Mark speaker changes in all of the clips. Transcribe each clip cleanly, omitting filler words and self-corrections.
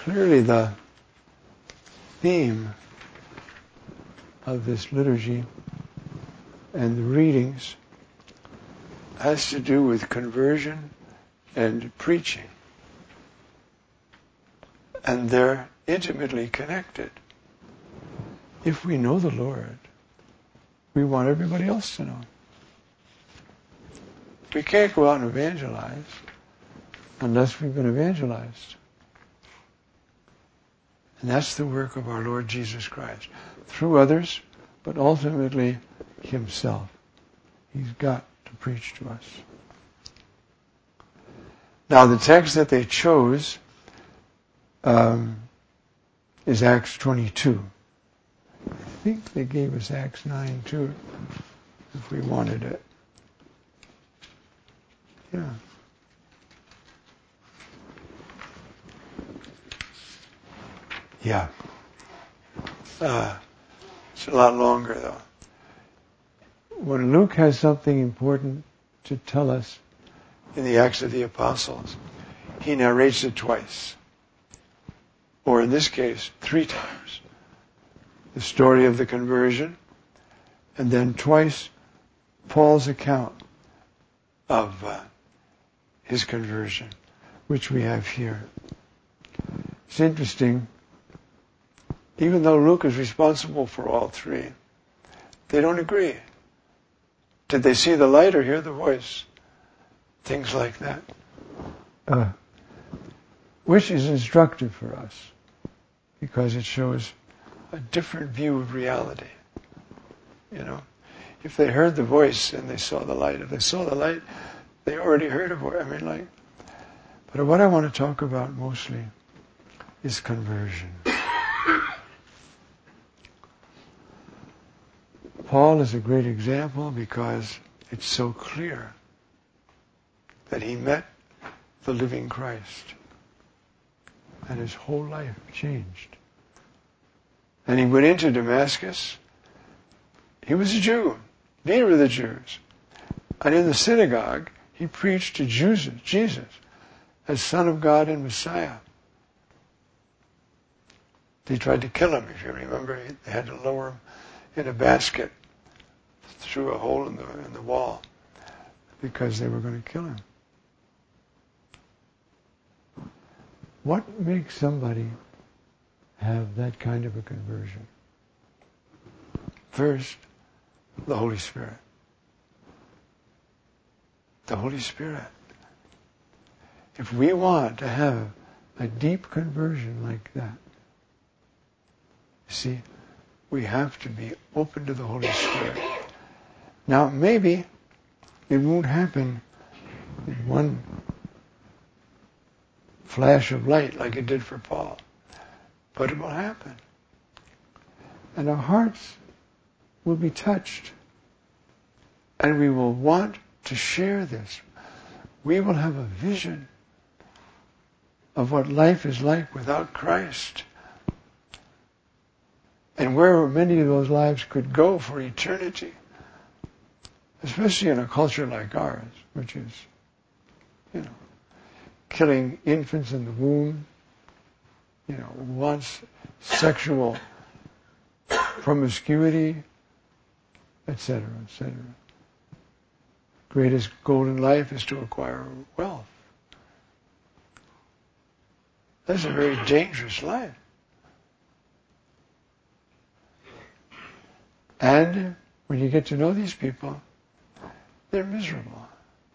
Speaker 1: Clearly the theme of this liturgy and the readings has to do with conversion and preaching. And they're intimately connected. If we know the Lord, we want everybody else to know. We can't go out and evangelize unless we've been evangelized. And that's the work of our Lord Jesus Christ. Through others, but ultimately Himself. He's got to preach to us. Now the text that they chose is Acts 22. I think they gave us Acts 9 too, if we wanted it. Yeah. Yeah. It's a lot longer though. When Luke has something important to tell us in the Acts of the Apostles, he narrates it twice. Or in this case, 3 times. The story of the conversion, and then twice Paul's account of his conversion, which we have here. It's interesting, even though Luke is responsible for all 3, they don't agree. Did they see the light or hear the voice? Things like that. Which is instructive for us, because it shows a different view of reality. You know, if they heard the voice and they saw the light, if they saw the light, they already heard a voice. But what I want to talk about mostly is conversion. Paul is a great example because it's so clear that he met the living Christ and his whole life changed. And he went into Damascus. He was a Jew, leader of the Jews. And in the synagogue, he preached to Jesus as Son of God and Messiah. They tried to kill him, if you remember. They had to lower him in a basket through a hole in the wall because they were going to kill him. What makes somebody have that kind of a conversion? First, the Holy Spirit. The Holy Spirit. If we want to have a deep conversion like that, see, we have to be open to the Holy Spirit. Now, maybe it won't happen in one flash of light like it did for Paul. But it will happen. And our hearts will be touched. And we will want to share this. We will have a vision of what life is like without Christ. And where many of those lives could go for eternity. Especially in a culture like ours, which is, killing infants in the womb, wants sexual promiscuity, etc., etc. Greatest goal in life is to acquire wealth. That's a very dangerous life. And when you get to know these people, they're miserable.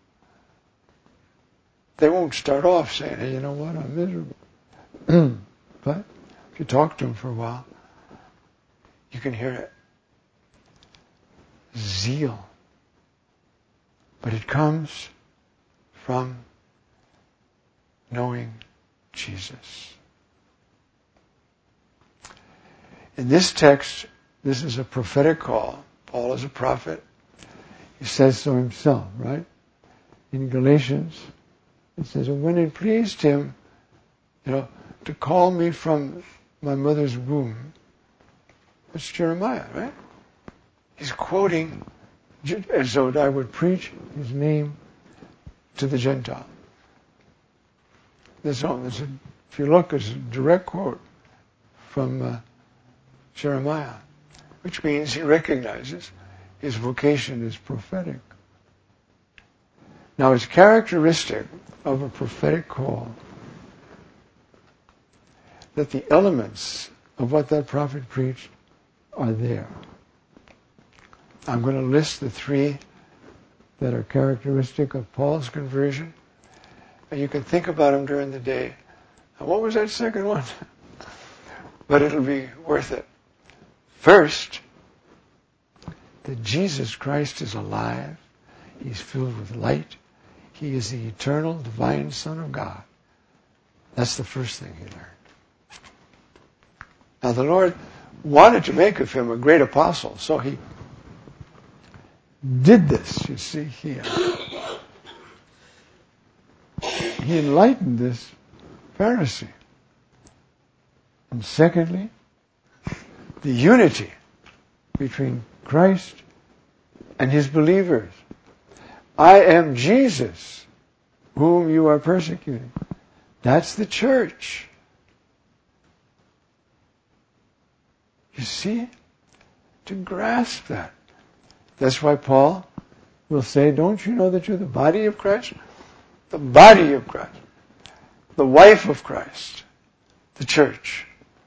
Speaker 1: They won't start off saying, hey, you know what, I'm miserable. But if you talk to them for a while, you can hear it. Zeal. But it comes from knowing Jesus. In this text, this is a prophetic call. Paul is a prophet. He says so himself, right? In Galatians, it says, and when it pleased him, to call me from my mother's womb. That's Jeremiah, right? He's quoting as though I would preach his name to the Gentile. That's all. There's a If you look, it's a direct quote from Jeremiah, which means he recognizes his vocation is prophetic. Now, it's characteristic of a prophetic call that the elements of what that prophet preached are there. I'm going to list the three that are characteristic of Paul's conversion, and you can think about them during the day. Now, what was that second one? But it'll be worth it. First, that Jesus Christ is alive. He's filled with light. He is the eternal, divine Son of God. That's the first thing he learned. Now, the Lord wanted to make of him a great apostle, so he did this, you see, here. He enlightened this Pharisee. And secondly, the unity between Christ and his believers. I am Jesus, whom you are persecuting. That's the church. You see? To grasp that. That's why Paul will say, don't you know that you're the body of Christ? The body of Christ. The wife of Christ. The church.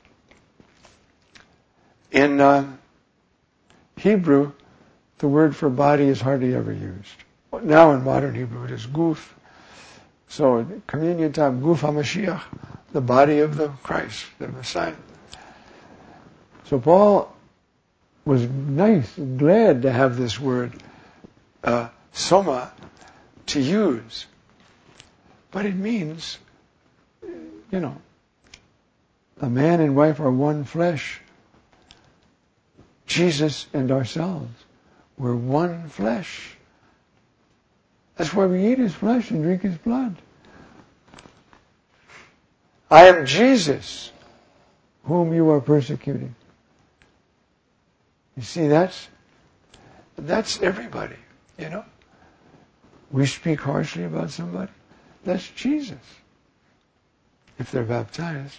Speaker 1: In Hebrew, the word for body is hardly ever used. Now in modern Hebrew it is guf. So in communion time, guf HaMashiach, the body of the Christ, the Messiah. So Paul was glad to have this word, soma, to use. But it means, a man and wife are one flesh. Jesus and ourselves, we're one flesh. That's why we eat his flesh and drink his blood. I am Jesus, whom you are persecuting. You see, that's everybody, We speak harshly about somebody. That's Jesus, if they're baptized.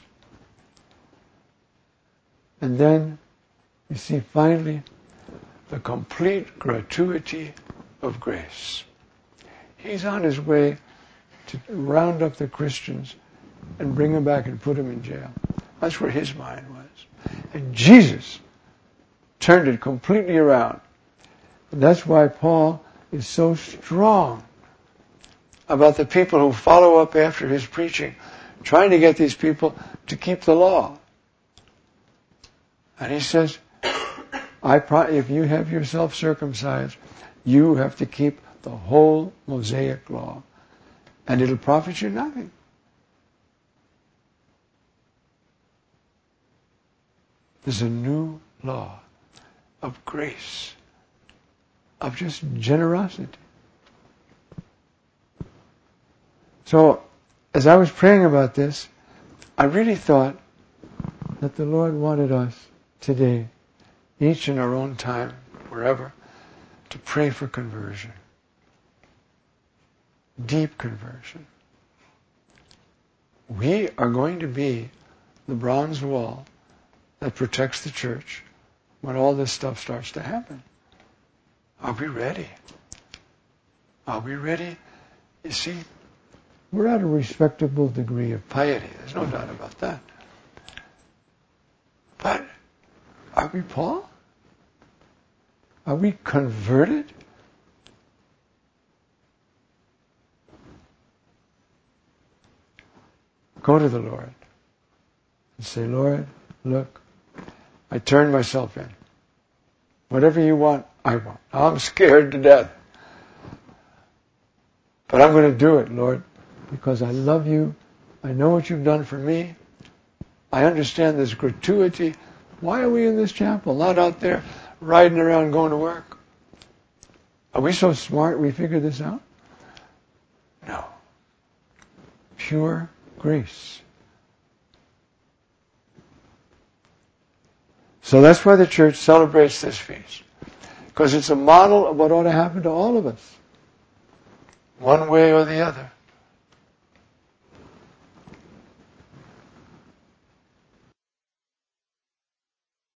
Speaker 1: And then, you see, finally, the complete gratuity of grace. He's on his way to round up the Christians and bring them back and put them in jail. That's where his mind was. And Jesus turned it completely around. And that's why Paul is so strong about the people who follow up after his preaching, trying to get these people to keep the law. And he says, if you have yourself circumcised, you have to keep the whole Mosaic law. And it'll profit you nothing. There's a new law of grace, of just generosity. So, as I was praying about this, I really thought that the Lord wanted us today, each in our own time, wherever, to pray for conversion. Deep conversion. We are going to be the bronze wall that protects the church when all this stuff starts to happen. Are we ready? Are we ready? You see, we're at a respectable degree of piety. There's no doubt about that. But are we Paul? Are we converted? Go to the Lord and say, Lord, look, I turn myself in. Whatever you want, I want. I'm scared to death. But I'm going to do it, Lord, because I love you. I know what you've done for me. I understand this gratuity. Why are we in this chapel, not out there riding around going to work? Are we so smart we figured this out? No. Pure grace. So that's why the church celebrates this feast. Because it's a model of what ought to happen to all of us. One way or the other.